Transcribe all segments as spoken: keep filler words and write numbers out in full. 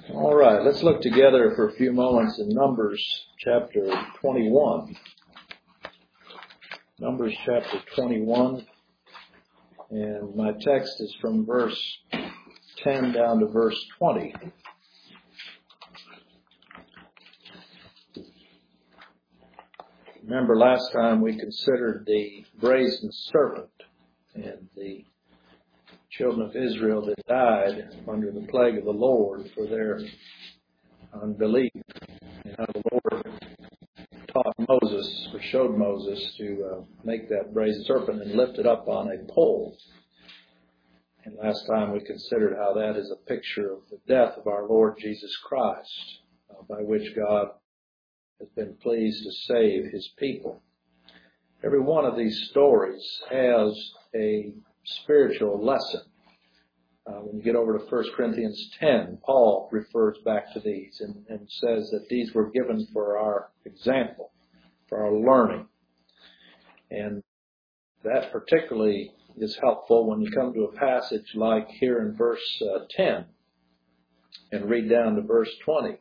All right, let's look together for a few moments in Numbers chapter twenty-one. Numbers chapter twenty-one, and my text is from verse ten down to verse twenty. Remember last time we considered the brazen serpent and the children of Israel that died under the plague of the Lord for their unbelief, and how the Lord taught Moses, or showed Moses, to uh, make that brazen serpent and lift it up on a pole. And last time we considered how that is a picture of the death of our Lord Jesus Christ, uh, by which God has been pleased to save His people. Every one of these stories has a spiritual lesson. Uh, when you get over to First Corinthians ten, Paul refers back to these and, and says that these were given for our example, for our learning. And that particularly is helpful when you come to a passage like here in verse uh, ten and read down to verse twenty.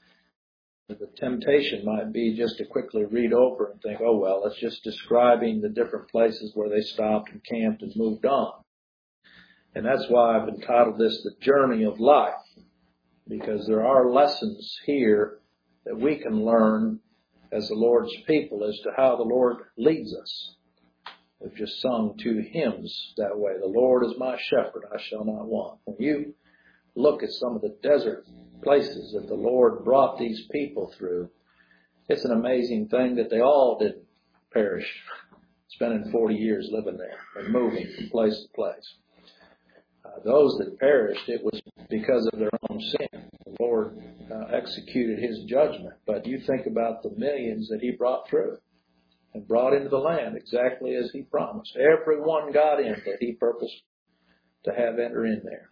The temptation might be just to quickly read over and think, oh, well, it's just describing the different places where they stopped and camped and moved on. And that's why I've entitled this The Journey of Life, because there are lessons here that we can learn as the Lord's people as to how the Lord leads us. We've just sung two hymns that way. The Lord is my shepherd, I shall not want. When you look at some of the desert places that the Lord brought these people through, it's an amazing thing that they all didn't perish, spending forty years living there and moving from place to place. Uh, those that perished, it was because of their own sin. The Lord uh, executed His judgment. But you think about the millions that He brought through and brought into the land exactly as He promised. Everyone got in that He purposed to have enter in there.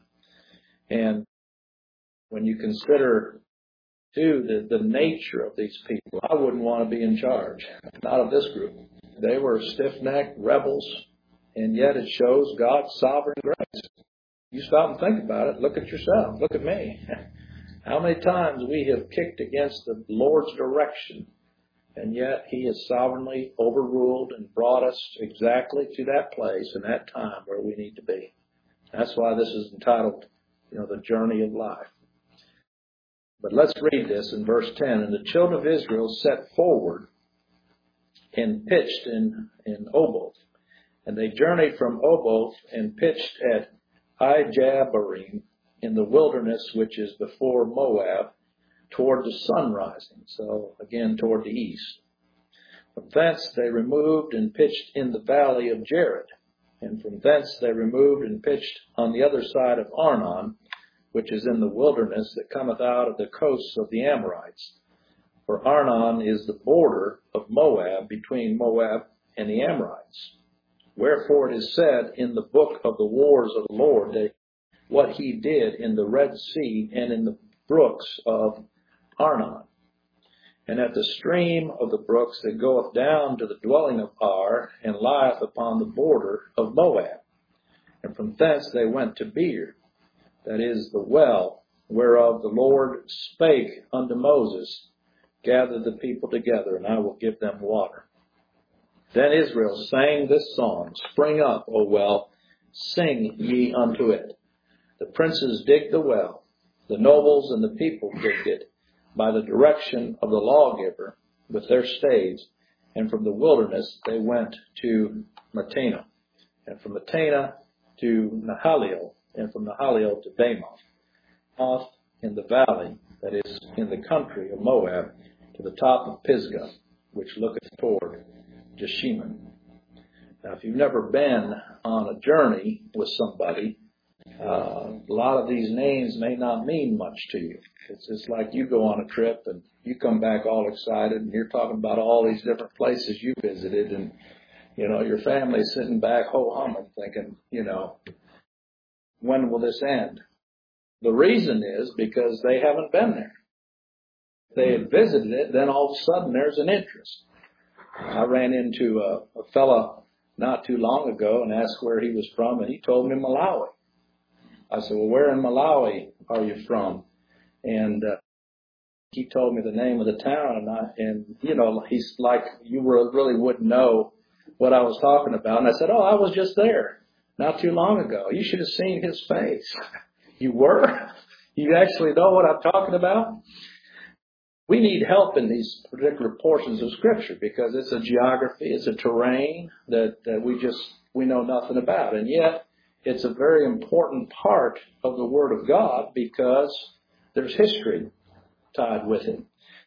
And when you consider, too, the, the nature of these people, I wouldn't want to be in charge, not of this group. They were stiff-necked rebels, and yet it shows God's sovereign grace. You stop and think about it. Look at yourself. Look at me. How many times we have kicked against the Lord's direction, and yet He has sovereignly overruled and brought us exactly to that place and that time where we need to be. That's why this is entitled, you know, The Journey of Life. But let's read this in verse ten. And the children of Israel set forward and pitched in, in Oboth. And they journeyed from Oboth and pitched at Ijabarim in the wilderness, which is before Moab, toward the sun rising. So, again, toward the east. From thence they removed and pitched in the valley of Jared. And from thence they removed and pitched on the other side of Arnon, which is in the wilderness that cometh out of the coasts of the Amorites. For Arnon is the border of Moab, between Moab and the Amorites. Wherefore it is said in the book of the wars of the Lord that what He did in the Red Sea and in the brooks of Arnon. And at the stream of the brooks that goeth down to the dwelling of Ar, and lieth upon the border of Moab. And from thence they went to Beer, that is the well, whereof the Lord spake unto Moses, gather the people together, and I will give them water. Then Israel sang this song, Spring up, O well, sing ye unto it. The princes digged the well, the nobles and the people digged it, by the direction of the lawgiver with their staves, and from the wilderness they went to Matana, and from Matana to Nahaliel, and from Nahaliel to Bamoth, off in the valley, that is, in the country of Moab, to the top of Pisgah, which looketh toward Jeshimon. Now, if you've never been on a journey with somebody, uh, a lot of these names may not mean much to you. It's just like you go on a trip and you come back all excited and you're talking about all these different places you visited, and, you know, your family's sitting back ho-humming thinking, you know, when will this end? The reason is because they haven't been there. If they had visited it, then all of a sudden there's an interest. I ran into a, a fella not too long ago and asked where he was from, and he told me Malawi. I said, well, where in Malawi are you from? And uh, he told me the name of the town, and I, and you know, he's like, you really wouldn't know what I was talking about. And I said, oh, I was just there not too long ago. You should have seen his face. You were? You actually know what I'm talking about? We need help in these particular portions of Scripture because it's a geography, it's a terrain that, that we just, we know nothing about. And yet, it's a very important part of the Word of God because there's history tied with it.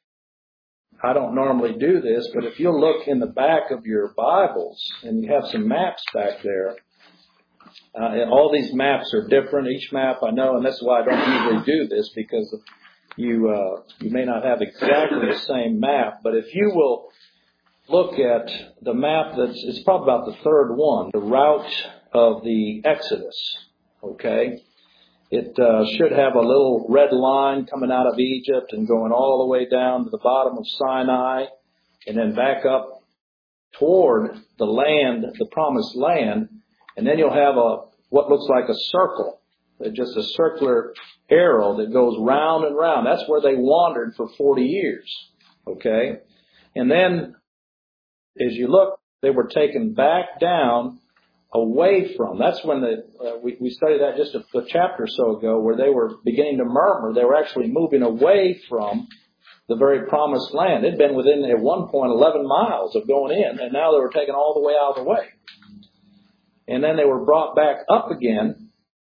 I don't normally do this, but if you'll look in the back of your Bibles, and you have some maps back there, uh, and all these maps are different. Each map I know, and that's why I don't usually do this, because you uh, you may not have exactly the same map. But if you will look at the map that's, it's probably about the third one, the route of the Exodus, okay? It uh, should have a little red line coming out of Egypt and going all the way down to the bottom of Sinai and then back up toward the land, the promised land. And then you'll have a what looks like a circle, just a circular arrow that goes round and round. That's where they wandered for forty years, okay? And then as you look, they were taken back down away from. That's when the uh, we, we studied that just a, a chapter or so ago, where they were beginning to murmur. They were actually moving away from the very promised land. They'd been within, at one point, eleven miles of going in, and now they were taken all the way out of the way. And then they were brought back up again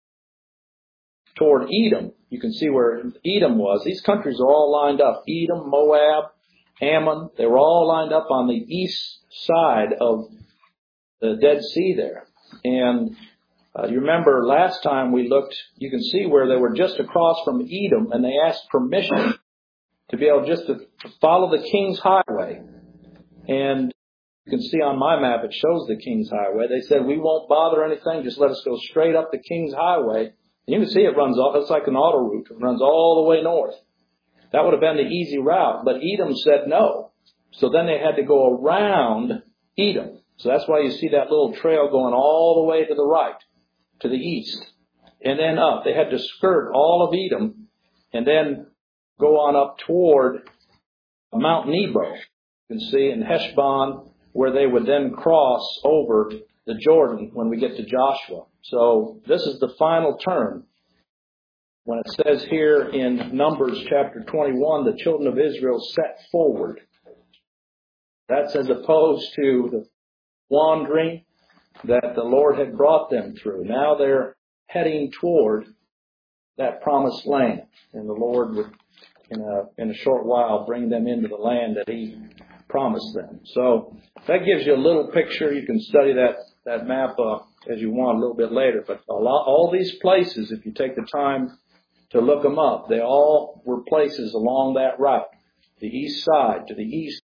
toward Edom. You can see where Edom was. These countries are all lined up. Edom, Moab, Ammon, they were all lined up on the east side of the Dead Sea there. And uh, you remember last time we looked, you can see where they were just across from Edom, and they asked permission to be able just to follow the King's Highway. And you can see on my map, it shows the King's Highway. They said, we won't bother anything, just let us go straight up the King's Highway. And you can see it runs, all, it's like an auto route. It runs all the way north. That would have been the easy route, but Edom said no. So then they had to go around Edom. So that's why you see that little trail going all the way to the right, to the east, and then up. They had to skirt all of Edom and then go on up toward Mount Nebo. You can see in Heshbon, where they would then cross over the Jordan when we get to Joshua. So this is the final turn. When it says here in Numbers chapter twenty-one, the children of Israel set forward. That's as opposed to the wandering that the Lord had brought them through. Now they're heading toward that promised land. And the Lord would, in a, in a short while, bring them into the land that He promised them. So that gives you a little picture. You can study that, that map uh, as you want a little bit later. But a lot, all these places, if you take the time to look them up, they all were places along that route, the east side, to the east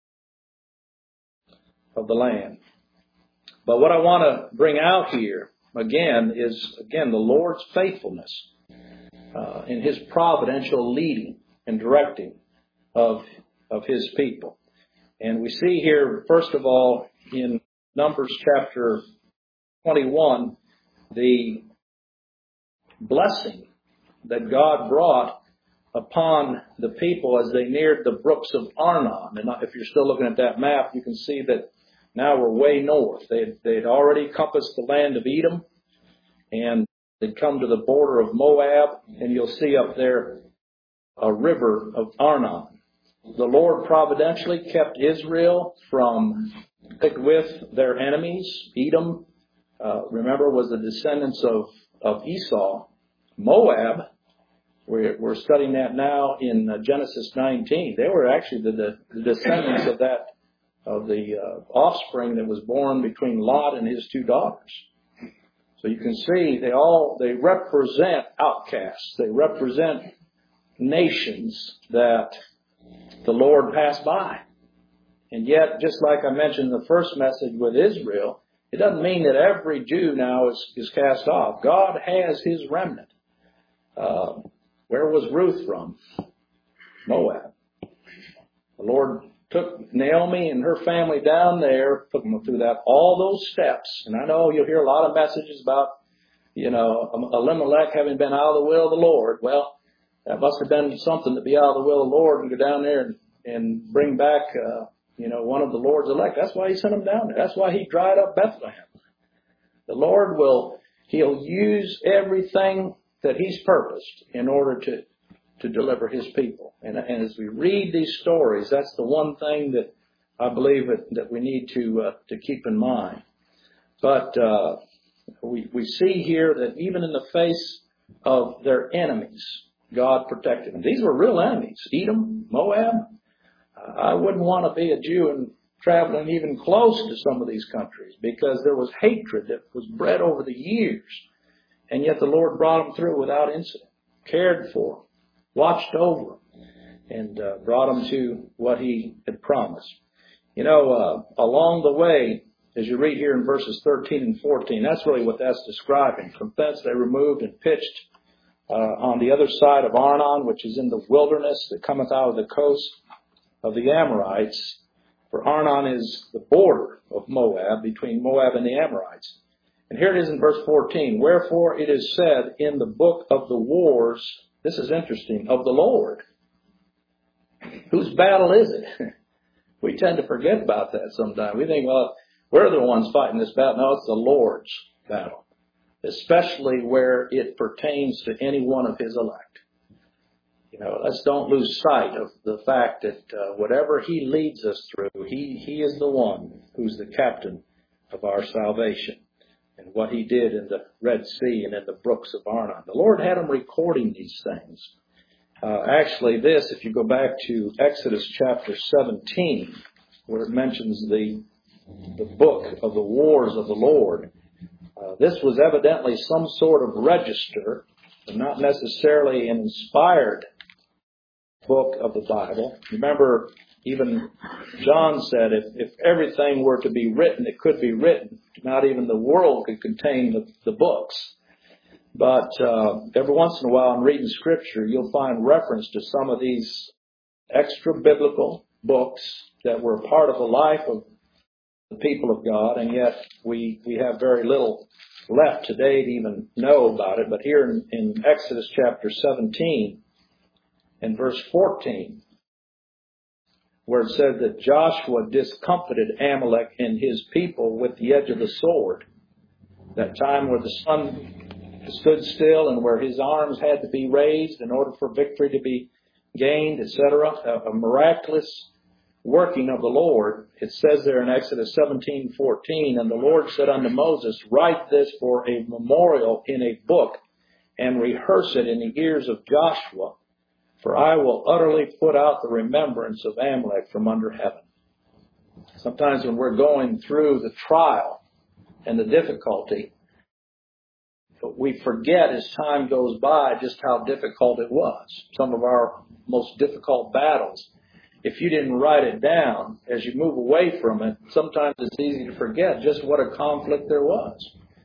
of the land. But what I want to bring out here, again, is, again, the Lord's faithfulness uh, in His providential leading and directing of, of His people. And we see here, first of all, in Numbers chapter twenty-one, the blessing that God brought upon the people as they neared the brooks of Arnon. And if you're still looking at that map, you can see that now we're way north. They had, they had already compassed the land of Edom, and they'd come to the border of Moab, and you'll see up there a river of Arnon. The Lord providentially kept Israel from with their enemies. Edom, uh, remember, was the descendants of, of Esau. Moab, we're, we're studying that now in uh, Genesis nineteen. They were actually the, the descendants of that of the uh, offspring that was born between Lot and his two daughters. So you can see they all, they represent outcasts. They represent nations that the Lord passed by. And yet, just like I mentioned in the first message with Israel, it doesn't mean that every Jew now is, is cast off. God has His remnant. Uh, where was Ruth from? Moab. The Lord took Naomi and her family down there, took them through that, all those steps. And I know you'll hear a lot of messages about, you know, Elimelech having been out of the will of the Lord. Well, That must have been something to be out of the will of the Lord and go down there and, and bring back, uh, you know, one of the Lord's elect. That's why he sent them down there. That's why he dried up Bethlehem. The Lord will, he'll use everything that he's purposed in order to, to deliver his people. And, and as we read these stories, that's the one thing that I believe that, that we need to, uh, to keep in mind. But, uh, we, we see here that even in the face of their enemies, God protected them. These were real enemies. Edom, Moab. Uh, I wouldn't want to be a Jew and traveling even close to some of these countries because there was hatred that was bred over the years. And yet the Lord brought them through without incident, cared for them, watched over them, and uh, brought them to what he had promised. You know, uh, along the way, as you read here in verses thirteen and fourteen, that's really what that's describing. From thence they removed and pitched uh, on the other side of Arnon, which is in the wilderness that cometh out of the coast of the Amorites. For Arnon is the border of Moab, between Moab and the Amorites. And here it is in verse fourteen. Wherefore it is said in the book of the wars, this is interesting, of the Lord. Whose battle is it? We tend to forget about that sometimes. We think, well, we're the ones fighting this battle. No, it's the Lord's battle, especially where it pertains to any one of his elect. You know, let's don't lose sight of the fact that uh, whatever he leads us through, he, he is the one who's the captain of our salvation. And what he did in the Red Sea and in the brooks of Arnon. The Lord had him recording these things. Uh, actually, this, if you go back to Exodus chapter seventeen, where it mentions the the book of the wars of the Lord, uh, this was evidently some sort of register, and not necessarily an inspired book of the Bible. Remember, even John said if, if everything were to be written, it could be written. Not even the world could contain the, the books. But uh, every once in a while in reading Scripture, you'll find reference to some of these extra-biblical books that were a part of the life of the people of God, and yet we, we have very little left today to even know about it. But here in, in Exodus chapter seventeen and verse fourteen, where it said that Joshua discomfited Amalek and his people with the edge of the sword, that time where the sun stood still and where his arms had to be raised in order for victory to be gained, et cetera. A, a miraculous working of the Lord. It says there in Exodus seventeen fourteen, and the Lord said unto Moses, write this for a memorial in a book and rehearse it in the ears of Joshua, for I will utterly put out the remembrance of Amalek from under heaven. Sometimes when we're going through the trial and the difficulty, but we forget as time goes by just how difficult it was. Some of our most difficult battles. If you didn't write it down, as you move away from it, sometimes it's easy to forget just what a conflict there was.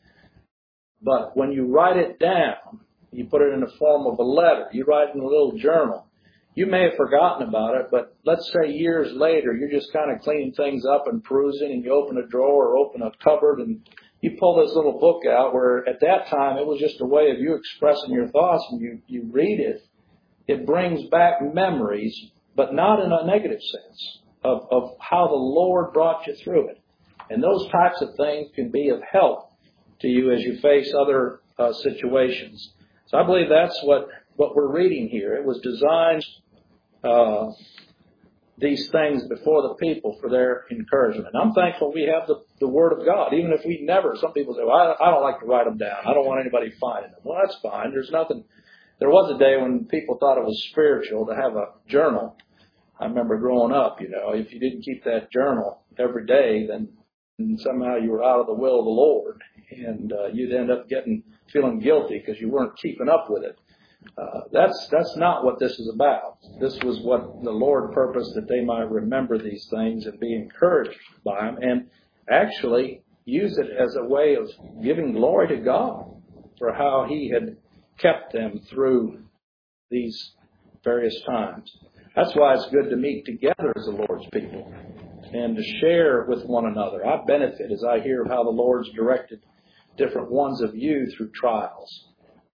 But when you write it down, you put it in the form of a letter, you write it in a little journal, you may have forgotten about it, but let's say years later, you're just kind of cleaning things up and perusing, and you open a drawer or open a cupboard, and you pull this little book out where at that time it was just a way of you expressing your thoughts, and you, you read it. It brings back memories, but not in a negative sense, of, of how the Lord brought you through it. And those types of things can be of help to you as you face other uh, situations. So I believe that's what, what we're reading here. It was designed, uh, these things before the people for their encouragement. I'm thankful we have the, the Word of God, even if we never, some people say, well, I, I don't like to write them down. I don't want anybody finding them. Well, that's fine. There's nothing. There was a day when people thought it was spiritual to have a journal. I remember growing up, you know, if you didn't keep that journal every day, then somehow you were out of the will of the Lord, and uh, you'd end up getting feeling guilty because you weren't keeping up with it. Uh, that's that's not what this is about. This was what the Lord purposed, that they might remember these things and be encouraged by them, and actually use it as a way of giving glory to God for how He had kept them through these various times. That's why it's good to meet together as the Lord's people and to share with one another. I benefit as I hear how the Lord's directed different ones of you through trials.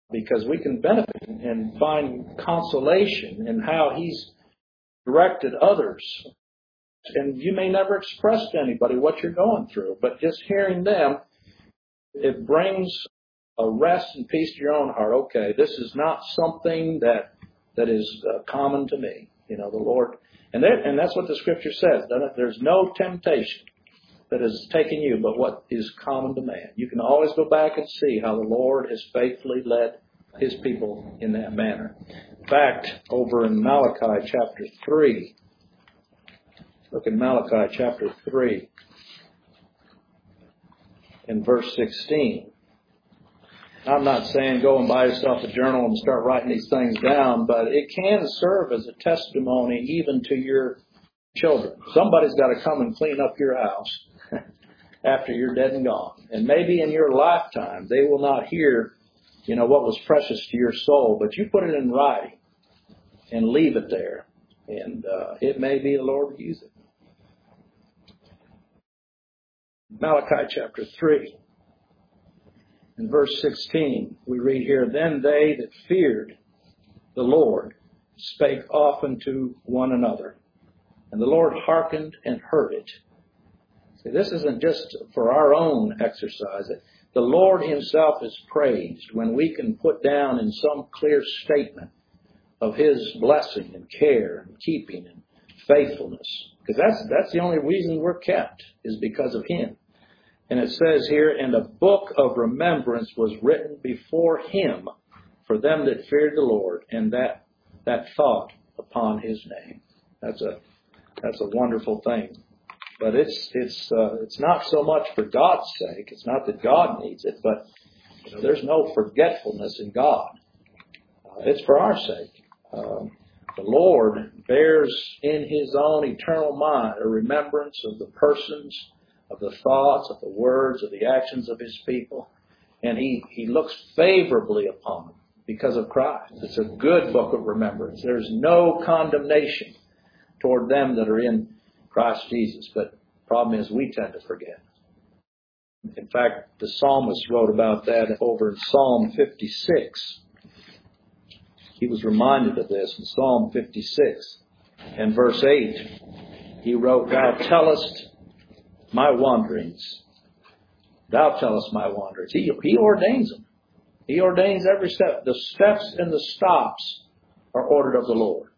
because we can benefit and find consolation in how He's directed others. And you may never express to anybody what you're going through, but just hearing them, it brings a rest and peace to your own heart. Okay, this is not something that that is uh, common to me. You know, the Lord, and that, and that's what the Scripture says, doesn't it? There's no temptation that has taken you but what is common to man. You can always go back and see how the Lord has faithfully led His people in that manner. In fact, over in Malachi chapter three, look at Malachi chapter three in verse sixteen. I'm not saying go and buy yourself a journal and start writing these things down, but it can serve as a testimony even to your children. Somebody's got to come and clean up your house after you're dead and gone. And maybe in your lifetime they will not hear, you know, what was precious to your soul, but you put it in writing and leave it there. And uh, it may be the Lord will use it. Malachi chapter three. In verse sixteen, we read here, Then they that feared the Lord spake often to one another, and the Lord hearkened and heard it. See, this isn't just for our own exercise. The Lord Himself is praised when we can put down in some clear statement of His blessing and care and keeping and faithfulness. Because that's, that's the only reason we're kept, is because of Him. And it says here, and a book of remembrance was written before Him for them that feared the Lord, and that that thought upon His name. That's a that's a wonderful thing. But it's it's uh, it's not so much for God's sake. It's not that God needs it, but you know, there's no forgetfulness in God. Uh, it's for our sake. Um, the Lord bears in His own eternal mind a remembrance of the persons, of the thoughts, of the words, of the actions of His people. And He, he looks favorably upon them because of Christ. It's a good book of remembrance. There's no condemnation toward them that are in Christ Jesus. But the problem is we tend to forget. In fact, the psalmist wrote about that over in Psalm fifty-six. He was reminded of this in Psalm fifty-six. And verse eight, he wrote, Thou tellest my wanderings. Thou tellest my wanderings. He, he ordains them. He ordains every step. The steps and the stops are ordered of the Lord.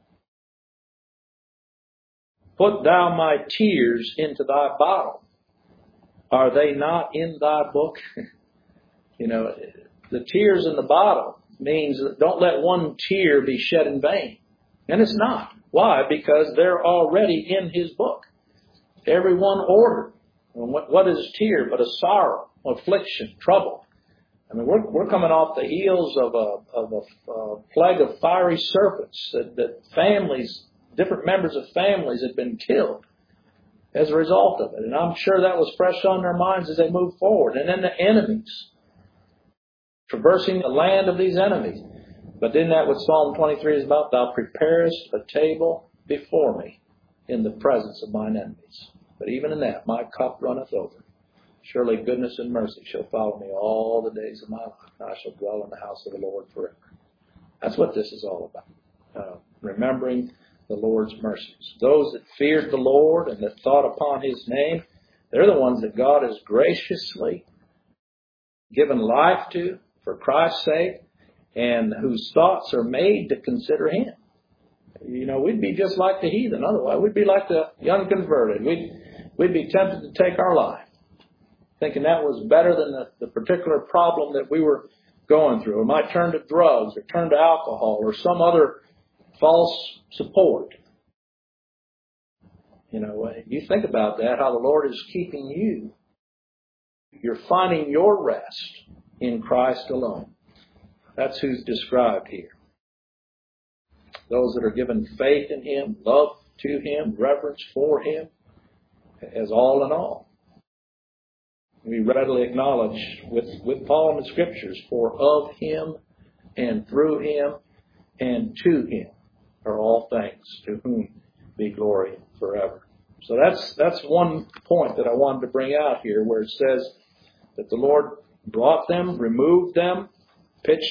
Put thou my tears into thy bottle. Are they not in thy book? You know, the tears in the bottle means that don't let one tear be shed in vain. And it's not. Why? Because they're already in His book. Every one ordered. And what, what is tear but a sorrow, affliction, trouble? I mean, we're, we're coming off the heels of a, of a, a plague of fiery serpents that, that families, different members of families had been killed as a result of it. And I'm sure that was fresh on their minds as they moved forward. And then the enemies, traversing the land of these enemies. But isn't that what Psalm twenty-three is about? Thou preparest a table before me in the presence of mine enemies. But even in that, my cup runneth over. Surely goodness and mercy shall follow me all the days of my life, and I shall dwell in the house of the Lord forever. That's what this is all about. Uh, remembering the Lord's mercies. Those that feared the Lord and that thought upon His name, they're the ones that God has graciously given life to for Christ's sake, and whose thoughts are made to consider Him. You know, we'd be just like the heathen otherwise. We'd be like the unconverted. We'd, we'd be tempted to take our life, thinking that was better than the, the particular problem that we were going through. We might turn to drugs or turn to alcohol or some other false support. You know, you think about that, how the Lord is keeping you. You're finding your rest in Christ alone. That's who's described here. Those that are given faith in Him, love to Him, reverence for Him, as all in all. We readily acknowledge with, with Paul in the Scriptures, for of Him and through Him and to Him are all things, to whom be glory forever. So that's that's one point that I wanted to bring out here, where it says that the Lord brought them, removed them, pitched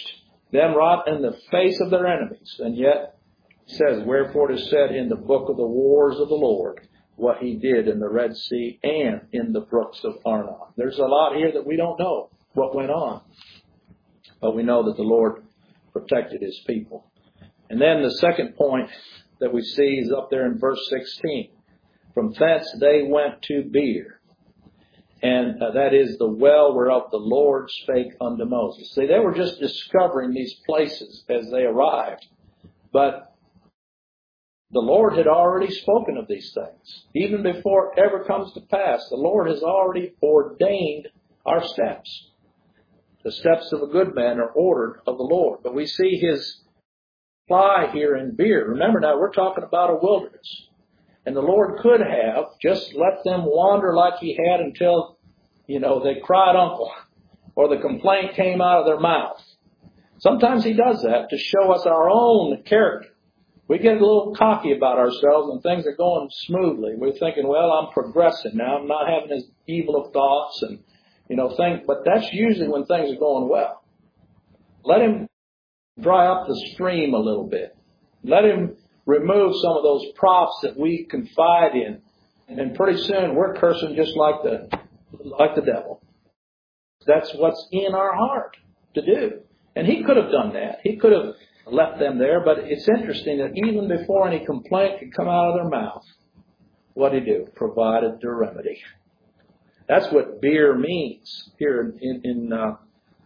them right in the face of their enemies. And yet, it says, wherefore it is said in the book of the wars of the Lord, what he did in the Red Sea and in the brooks of Arnon. There's a lot here that we don't know what went on. But we know that the Lord protected his people. And then the second point that we see is up there in verse sixteen. From thence they went to Beer. And uh, that is the well whereof the Lord spake unto Moses. See, they were just discovering these places as they arrived. But the Lord had already spoken of these things. Even before it ever comes to pass, the Lord has already ordained our steps. The steps of a good man are ordered of the Lord. But we see his supply here in Beer. Remember now, we're talking about a wilderness. And the Lord could have just let them wander like he had until, you know, they cried uncle or the complaint came out of their mouth. Sometimes he does that to show us our own character. We get a little cocky about ourselves when things are going smoothly. We're thinking, well, I'm progressing now. I'm not having as evil of thoughts and, you know, think. But that's usually when things are going well. Let him dry up the stream a little bit. Let him remove some of those props that we confide in. And pretty soon we're cursing just like the, like the devil. That's what's in our heart to do. And he could have done that. He could have left them there, but it's interesting that even before any complaint could come out of their mouth, what did he do? Provided the remedy. That's what Beer means here in, in uh,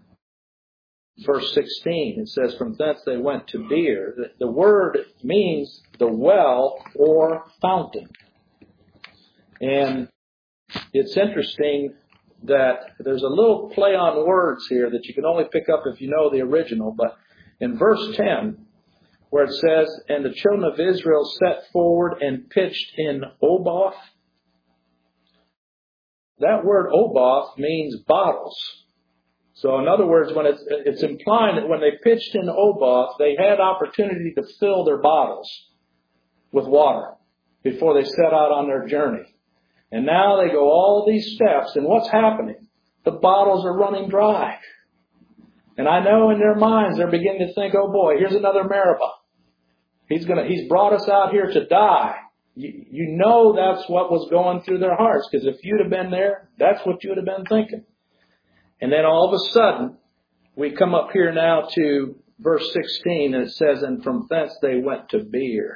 verse sixteen. It says, from thence they went to Beer. The, the word means the well or fountain. And it's interesting that there's a little play on words here that you can only pick up if you know the original, but in verse ten, where it says, and the children of Israel set forward and pitched in Oboth. That word Oboth means bottles. So in other words, when it's, it's implying that when they pitched in Oboth, they had opportunity to fill their bottles with water before they set out on their journey. And now they go all these steps, and what's happening? The bottles are running dry. And I know in their minds they're beginning to think, oh boy, here's another Meribah. He's gonna, he's brought us out here to die. You, you know that's what was going through their hearts, because if you'd have been there, that's what you'd have been thinking. And then all of a sudden, we come up here now to verse sixteen, and it says, and from thence they went to Beer.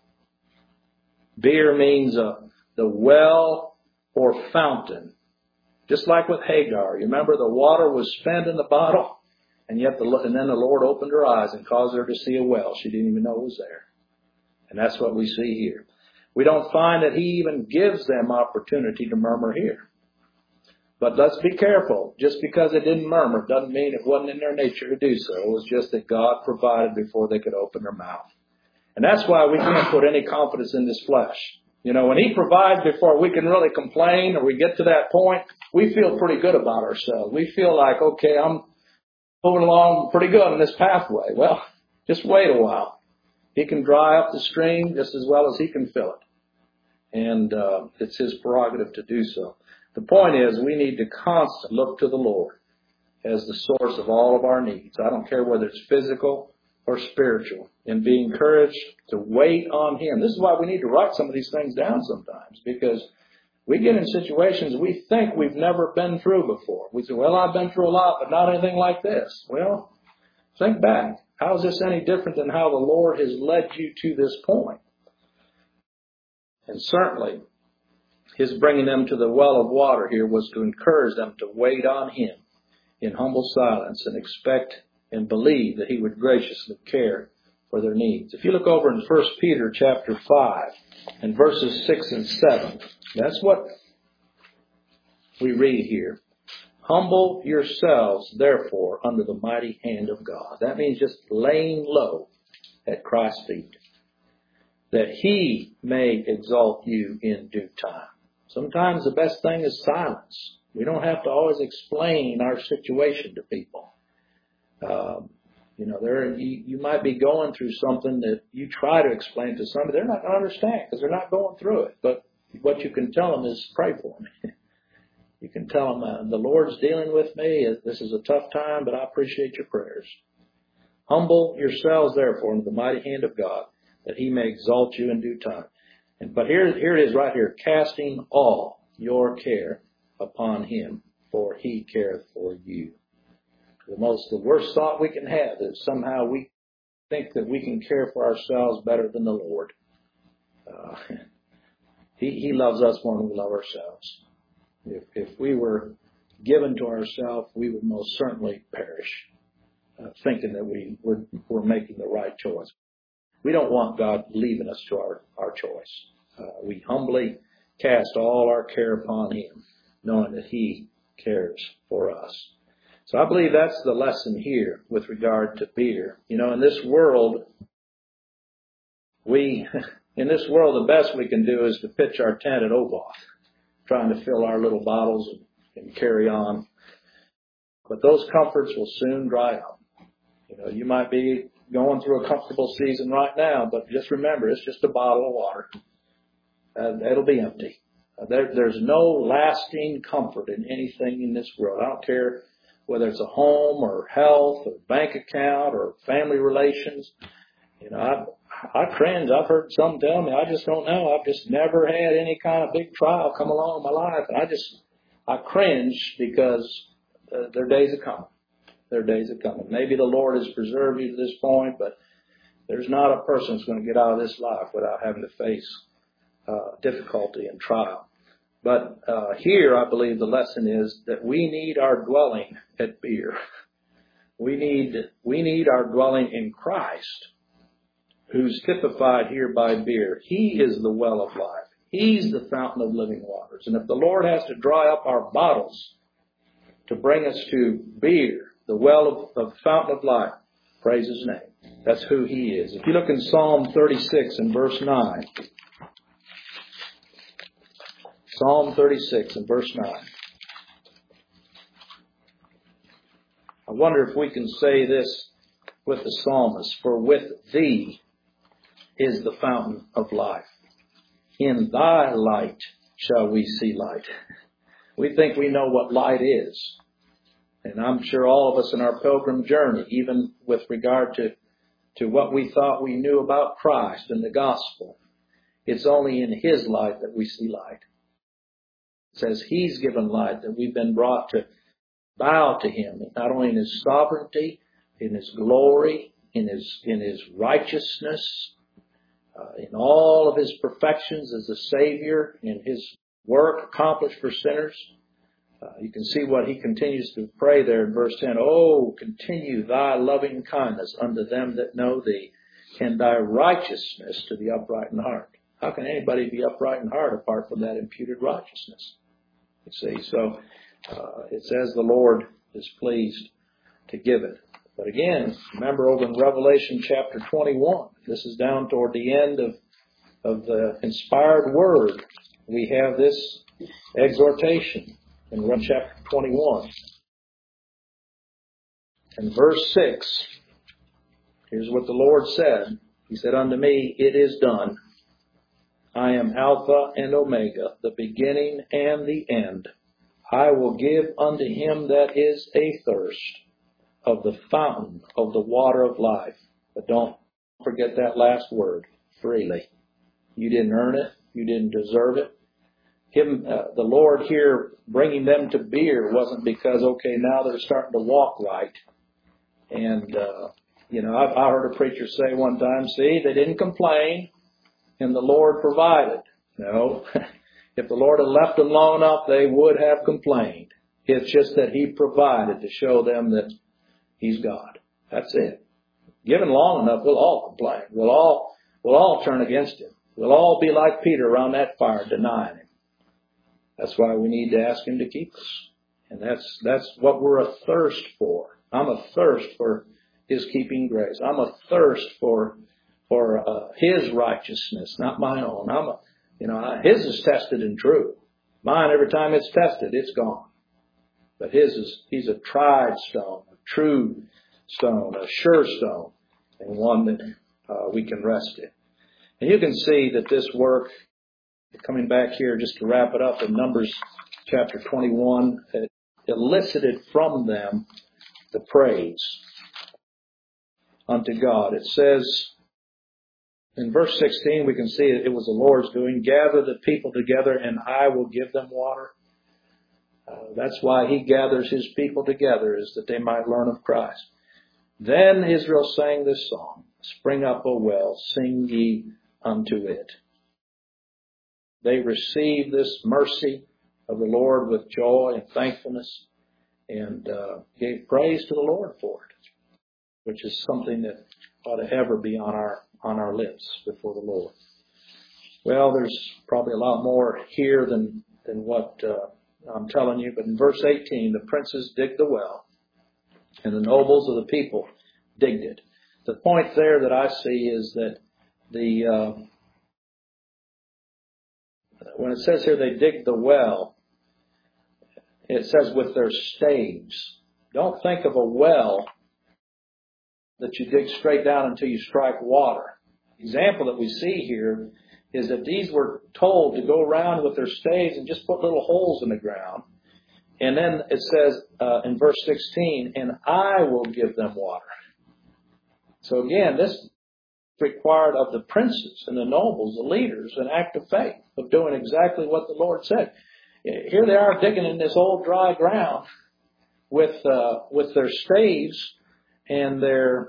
Beer means uh, the well or fountain. Just like with Hagar. You remember the water was spent in the bottle? And yet, the, and then the Lord opened her eyes and caused her to see a well she didn't even know was there. And that's what we see here. We don't find that he even gives them opportunity to murmur here. But let's be careful. Just because they didn't murmur doesn't mean it wasn't in their nature to do so. It was just that God provided before they could open their mouth. And that's why we can't put any confidence in this flesh. You know, when he provides before we can really complain or we get to that point, we feel pretty good about ourselves. We feel like, okay, I'm moving along pretty good in this pathway. Well, just wait a while. He can dry up the stream just as well as he can fill it. And uh, it's his prerogative to do so. The point is we need to constantly look to the Lord as the source of all of our needs. I don't care whether it's physical or spiritual. And be encouraged to wait on him. This is why we need to write some of these things down sometimes, because we get in situations we think we've never been through before. We say, well, I've been through a lot, but not anything like this. Well, think back. How is this any different than how the Lord has led you to this point? And certainly, his bringing them to the well of water here was to encourage them to wait on him in humble silence and expect and believe that he would graciously care for their needs. If you look over in First Peter chapter five and verses six and seven, that's what we read here. Humble yourselves, therefore, under the mighty hand of God. That means just laying low at Christ's feet, that he may exalt you in due time. Sometimes the best thing is silence. We don't have to always explain our situation to people. Um, you know, there you, you might be going through something that you try to explain to somebody. They're not going to understand because they're not going through it. But what you can tell them is, pray for me. You can tell them, uh, the Lord's dealing with me. This is a tough time, but I appreciate your prayers. Humble yourselves, therefore, under the mighty hand of God, that he may exalt you in due time. And but here, here it is right here, casting all your care upon him, for he careth for you. The most, the worst thought we can have is somehow we think that we can care for ourselves better than the Lord. Uh, he, he loves us more than we love ourselves. If, if we were given to ourselves, we would most certainly perish, uh, thinking that we were, were making the right choice. We don't want God leaving us to our, our choice. Uh, we humbly cast all our care upon him, knowing that he cares for us. So I believe that's the lesson here with regard to beer. You know, in this world, we, in this world, the best we can do is to pitch our tent at Oboth, trying to fill our little bottles and, and carry on. But those comforts will soon dry up. You know, you might be going through a comfortable season right now, but just remember, it's just a bottle of water. Uh, it'll be empty. Uh, there, there's no lasting comfort in anything in this world. I don't care whether it's a home or health or bank account or family relations. You know, I, I cringe. I've heard some tell me, I just don't know. I've just never had any kind of big trial come along in my life. And I just, I cringe because uh, their days are coming. Their days are coming. Maybe the Lord has preserved you to this point, but there's not a person that's going to get out of this life without having to face uh, difficulty and trial. But uh, here, I believe the lesson is that we need our dwelling at beer. We need we need our dwelling in Christ, who's typified here by beer. He is the well of life. He's the fountain of living waters. And if the Lord has to dry up our bottles to bring us to beer, the well of, of fountain of life, praise his name. That's who he is. If you look in Psalm thirty-six and verse nine, Psalm thirty-six and verse nine. I wonder if we can say this with the psalmist, for with thee is the fountain of life. In thy light shall we see light. We think we know what light is. And I'm sure all of us in our pilgrim journey, even with regard to, to what we thought we knew about Christ and the gospel, it's only in his light that we see light. It says he's given light, that we've been brought to bow to him, not only in his sovereignty, in his glory, in his in his righteousness, uh, in all of his perfections as a Savior, in his work accomplished for sinners. Uh, you can see what he continues to pray there in verse ten. Oh, continue thy loving kindness unto them that know thee, and thy righteousness to the upright in heart. How can anybody be upright in heart apart from that imputed righteousness? You see, so uh, it says the Lord is pleased to give it. But again, remember over in Revelation chapter twenty-one, this is down toward the end of, of the inspired word, we have this exhortation in chapter twenty-one. In verse six, here's what the Lord said. He said unto me, it is done. I am Alpha and Omega, the beginning and the end. I will give unto him that is athirst of the fountain of the water of life. But don't forget that last word, freely. You didn't earn it. You didn't deserve it. Him, uh, the Lord here bringing them to beer wasn't because, okay, now they're starting to walk right. And, uh, you know, I, I heard a preacher say one time, see, they didn't complain. And the Lord provided. No. If the Lord had left them long enough, they would have complained. It's just that he provided to show them that he's God. That's it. Given long enough, we'll all complain. We'll all, we'll all turn against him. We'll all be like Peter around that fire, denying him. That's why we need to ask him to keep us. And that's, that's what we're athirst for. I'm athirst for his keeping grace. I'm athirst for For uh, his righteousness, not my own. I'm a, you know, his is tested and true. Mine, every time it's tested, it's gone. But his is, he's a tried stone, a true stone, a sure stone, and one that uh, we can rest in. And you can see that this work, coming back here just to wrap it up in Numbers chapter twenty-one, it elicited from them the praise. unto God. It says in verse sixteen, we can see it was the Lord's doing. Gather the people together and I will give them water. Uh, that's why He gathers His people together, is that they might learn of Christ. Then Israel sang this song, Spring up, O well, sing ye unto it. They received this mercy of the Lord with joy and thankfulness, and uh, gave praise to the Lord for it, which is something that ought to ever be on our on our lips before the Lord. Well, there's probably a lot more here than than what uh, I'm telling you, but in verse eighteen, the princes digged the well, and the nobles of the people digged it. The point there that I see is that the uh, when it says here they digged the well, it says with their staves. Don't think of a well that you dig straight down until you strike water. The example that we see here is that these were told to go around with their staves and just put little holes in the ground. And then it says uh, in verse sixteen, and I will give them water. So again, this required of the princes and the nobles, the leaders, an act of faith of doing exactly what the Lord said. Here they are digging in this old dry ground with uh, with their staves and their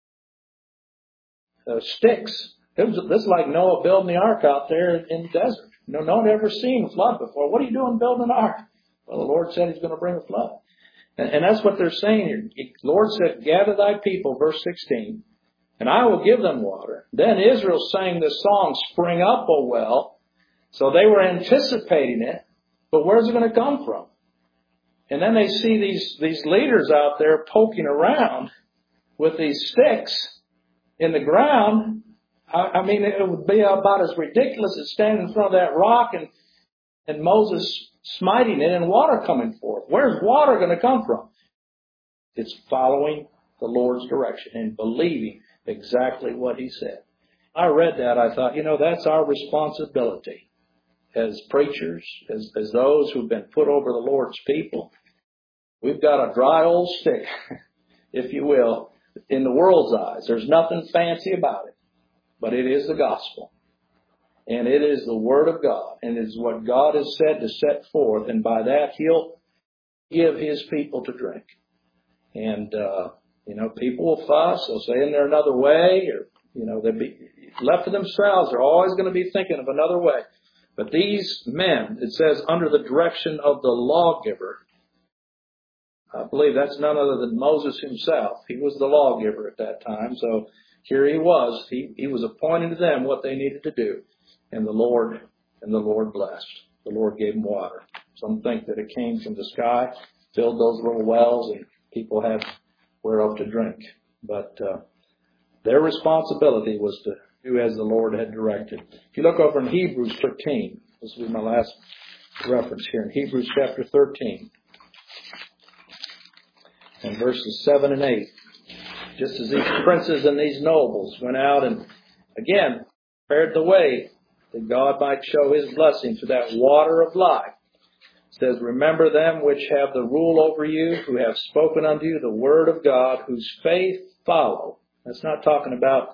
uh, sticks. It was this is like Noah building the ark out there in the desert. No, no one had ever seen a flood before. What are you doing building an ark? Well, the Lord said He's going to bring a flood, and, and that's what they're saying here. The Lord said, "Gather thy people," verse sixteen, "and I will give them water." Then Israel sang this song, "Spring up, O well." So they were anticipating it. But where's it going to come from? And then they see these, these leaders out there poking around with these sticks in the ground. I, I mean, it would be about as ridiculous as standing in front of that rock and, and Moses smiting it and water coming forth. Where's water going to come from? It's following the Lord's direction and believing exactly what He said. I read that. I thought, you know, that's our responsibility. As preachers, as, as those who've been put over the Lord's people, we've got a dry old stick, if you will, in the world's eyes. There's nothing fancy about it, but it is the gospel. And it is the Word of God, and it is what God has said to set forth, and by that He'll give His people to drink. And, uh, you know, people will fuss, they'll say, isn't there another way? Or, you know, they'll be left to themselves, they're always going to be thinking of another way. But these men, it says, under the direction of the lawgiver, I believe that's none other than Moses himself. He was the lawgiver at that time. So here he was. He, he was appointing to them what they needed to do. And the Lord, and the Lord blessed. The Lord gave them water. Some think that it came from the sky, filled those little wells, and people had whereof to drink. But uh, their responsibility was to do as the Lord had directed. If you look over in Hebrews thirteen, this will be my last reference here, in Hebrews chapter thirteen, and verses seven and eight. Just as these princes and these nobles went out and, again, prepared the way that God might show His blessing to that water of life. It says, remember them which have the rule over you, who have spoken unto you the word of God, whose faith follow. That's not talking about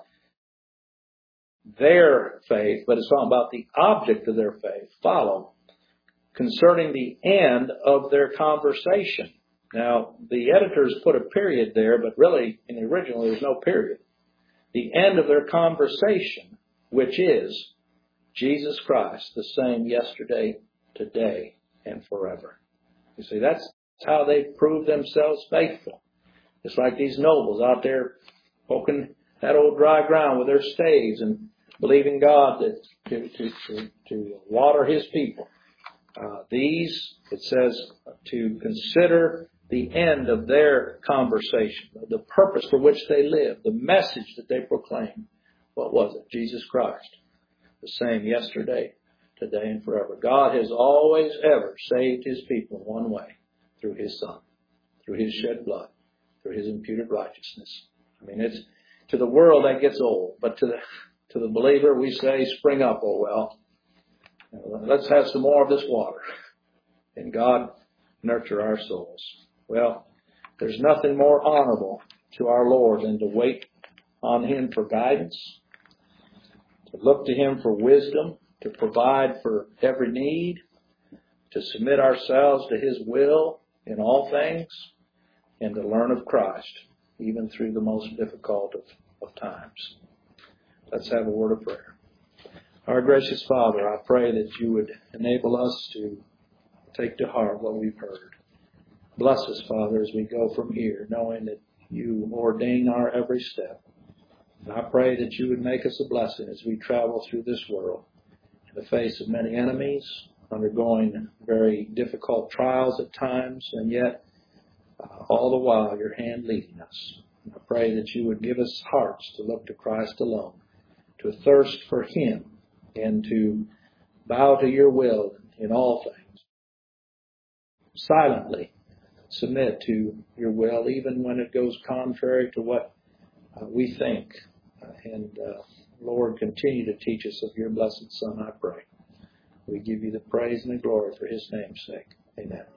their faith, but it's talking about the object of their faith. Follow concerning the end of their conversation. Now, the editors put a period there, but really, in the original, there's no period. The end of their conversation, which is Jesus Christ, the same yesterday, today, and forever. You see, that's how they prove themselves faithful. It's like these nobles out there poking that old dry ground with their staves and believing God that to, to, to, to water His people. Uh, these, it says, to consider the end of their conversation, the purpose for which they live, the message that they proclaim. What was it? Jesus Christ. The same yesterday, today, and forever. God has always, ever saved His people in one way, through His Son, through His shed blood, through His imputed righteousness. I mean, it's to the world that gets old, but to the to the believer we say, spring up, oh well. Let's have some more of this water, and God nurture our souls. Well, there's nothing more honorable to our Lord than to wait on Him for guidance, to look to Him for wisdom, to provide for every need, to submit ourselves to His will in all things, and to learn of Christ, even through the most difficult of, of times. Let's have a word of prayer. Our gracious Father, I pray that you would enable us to take to heart what we've heard. Bless us, Father, as we go from here, knowing that you ordain our every step. And I pray that you would make us a blessing as we travel through this world in the face of many enemies, undergoing very difficult trials at times, and yet uh, all the while your hand leading us. And I pray that you would give us hearts to look to Christ alone, to thirst for Him, and to bow to your will in all things. Silently submit to your will, even when it goes contrary to what uh, we think. Uh, and uh, Lord, continue to teach us of your blessed Son, I pray. We give you the praise and the glory for His name's sake. Amen.